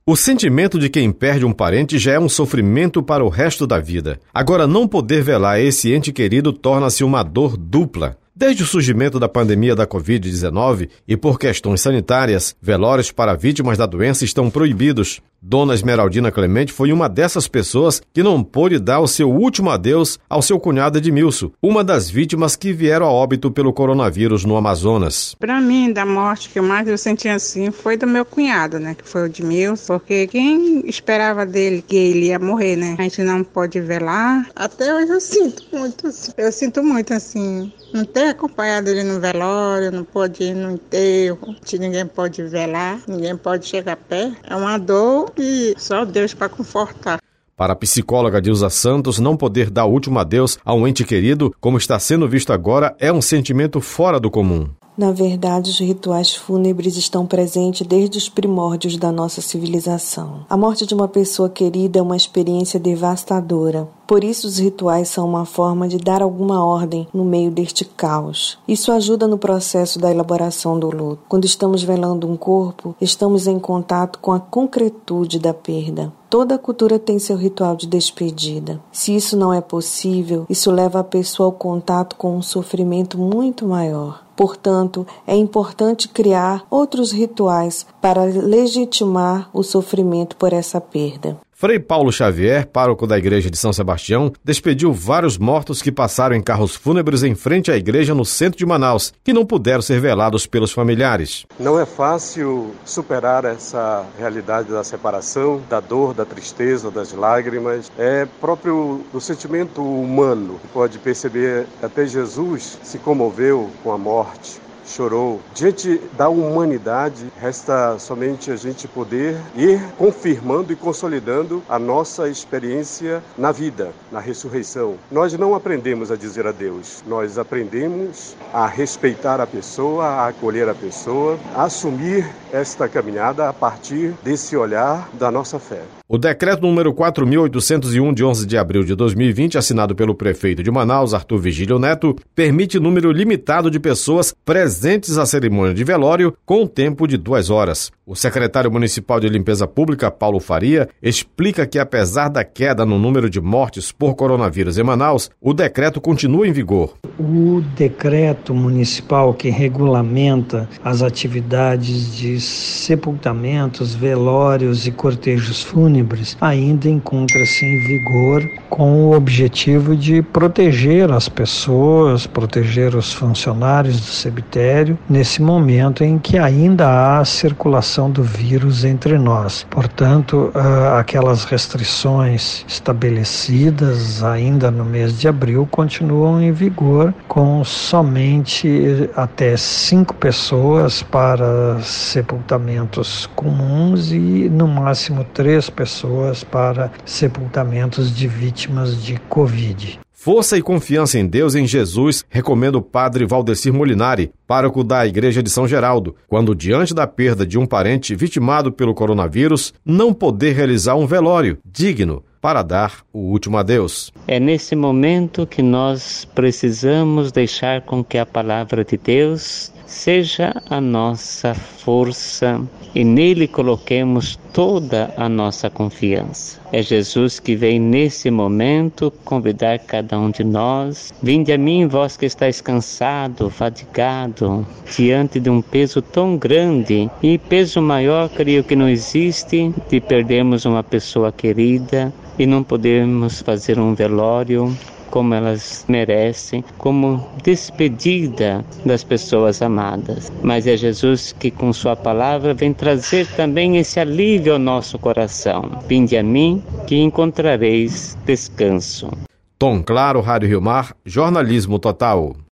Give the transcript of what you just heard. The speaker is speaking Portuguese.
O sentimento de quem perde um parente já é um sofrimento para o resto da vida. Agora, não poder velar esse ente querido torna-se uma dor dupla. Desde o surgimento da pandemia da Covid-19 e por questões sanitárias, velórios para vítimas da doença estão proibidos. Dona Esmeraldina Clemente foi uma dessas pessoas que não pôde dar o seu último adeus ao seu cunhado Edmilson, uma das vítimas que vieram a óbito pelo coronavírus no Amazonas. Para mim, da morte que mais eu senti assim foi do meu cunhado, né, que foi o Edmilson, porque quem esperava dele que ele ia morrer, né? A gente não pode velar. Até hoje eu sinto muito assim. Não ter acompanhado ele no velório, não pode ir no enterro, ninguém pode velar, ninguém pode chegar perto. É uma dor e só Deus para confortar. Para a psicóloga Dilza Santos, não poder dar o último adeus a um ente querido, como está sendo visto agora, é um sentimento fora do comum. Na verdade, os rituais fúnebres estão presentes desde os primórdios da nossa civilização. A morte de uma pessoa querida é uma experiência devastadora. Por isso, os rituais são uma forma de dar alguma ordem no meio deste caos. Isso ajuda no processo da elaboração do luto. Quando estamos velando um corpo, estamos em contato com a concretude da perda. Toda cultura tem seu ritual de despedida. Se isso não é possível, isso leva a pessoa ao contato com um sofrimento muito maior. Portanto, é importante criar outros rituais para legitimar o sofrimento por essa perda. Frei Paulo Xavier, pároco da igreja de São Sebastião, despediu vários mortos que passaram em carros fúnebres em frente à igreja no centro de Manaus, que não puderam ser velados pelos familiares. Não é fácil superar essa realidade da separação, da dor, da tristeza, das lágrimas. É próprio do sentimento humano. Pode perceber, até Jesus se comoveu com a morte. Chorou. Diante da humanidade, resta somente a gente poder ir confirmando e consolidando a nossa experiência na vida, na ressurreição. Nós não aprendemos a dizer adeus, nós aprendemos a respeitar a pessoa, a acolher a pessoa, a assumir esta caminhada a partir desse olhar da nossa fé. O decreto número 4.801 de 11 de abril de 2020, assinado pelo prefeito de Manaus, Arthur Vigílio Neto, permite número limitado de pessoas presentes à cerimônia de velório com um tempo de 2 horas. O secretário municipal de limpeza pública, Paulo Faria, explica que apesar da queda no número de mortes por coronavírus em Manaus, o decreto continua em vigor. O decreto municipal que regulamenta as atividades de sepultamentos, velórios e cortejos fúnebres ainda encontra-se em vigor com o objetivo de proteger as pessoas, proteger os funcionários do cemitério nesse momento em que ainda há circulação do vírus entre nós. Portanto, aquelas restrições estabelecidas ainda no mês de abril continuam em vigor, com somente até 5 pessoas para sepultamentos comuns e no máximo 3 pessoas para sepultamentos de vítimas de Covid. Força e confiança em Deus e em Jesus, recomenda o padre Valdecir Molinari, pároco da Igreja de São Geraldo, quando diante da perda de um parente vitimado pelo coronavírus, não poder realizar um velório digno para dar o último adeus. É nesse momento que nós precisamos deixar com que a palavra de Deus seja a nossa força e nele coloquemos toda a nossa confiança. É Jesus que vem nesse momento convidar cada um de nós. Vinde a mim, vós que estáis cansado, fatigado, diante de um peso tão grande. E peso maior, creio que não existe, de perdermos uma pessoa querida e não podermos fazer um velório como elas merecem, como despedida das pessoas amadas. Mas é Jesus que com sua palavra vem trazer também esse alívio ao nosso coração. Vinde a mim que encontrareis descanso. Tom Claro, Rádio Rio Mar, Jornalismo Total.